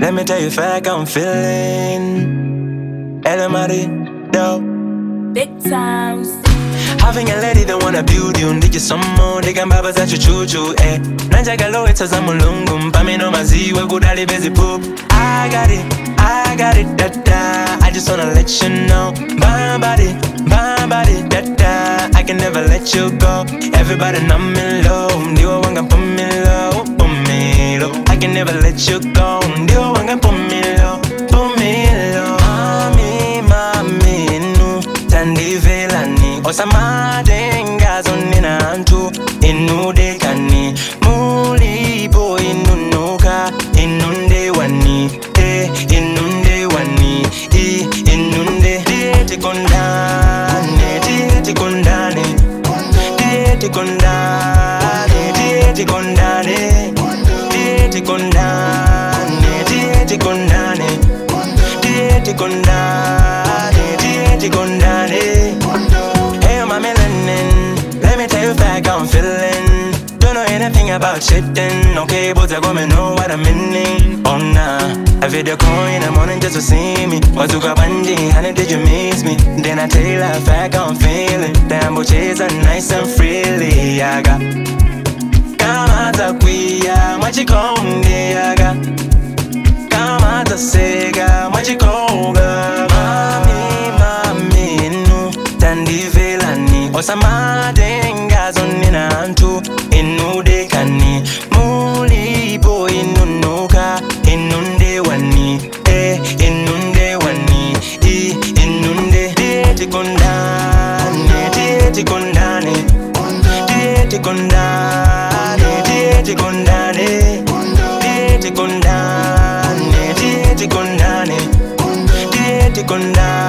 Let me tell you fact I'm feeling. Elamari, dope. Big times. Having a lady that wanna build you, ndije somo, they can baba za chuchuchu, eh. Nanja galo etaza mulungu, mpame no maziwa kudali bezi poop. I got it, da-da. I just wanna let you know. My body, da-da. I can never let you go. Everybody know me low, ndiwa wanga put me low. I can never let you go, ndiwa wanga put me low. Mami, nu, tandivelani. Osamade ngazo ninantu, inude kani. Mulibo inunuka, inunde wani. Inunde wani, inunde. Dieti kondane, dieti kondane. Dieti kondane, dieti kondane. Dieti kondane, dieti kondane. Dieti kondane, dieti kondane. Hey, my melanin, let me tell you fact I'm feeling. Don't know anything about shitting, okay, but I gotta know what I'm meaning. Oh nah, I video call in the morning just to see me. Wazuka bandi, honey, did you miss me? Then I tell you that fact I'm feeling. Damn, but chase nice and freely, I got. Kamata kuya, machikonde, I got. Kamata sega, machikoga. Mami, nu, tandivelani. Osamade ngazo ninantu, inude kani. Mulibo inunuka, inunde wani. Inunde wani, inunde. Dieti kondane, dieti kondane. Dieti kondane, dieti kondane. Dieti kondane, dieti kondane. Dieti kondane.